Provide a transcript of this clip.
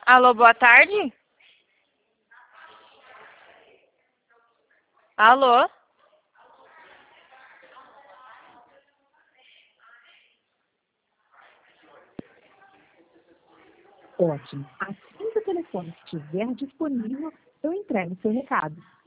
Alô, boa tarde? Alô? Ótimo. Assim que o telefone estiver disponível, eu entrego seu recado.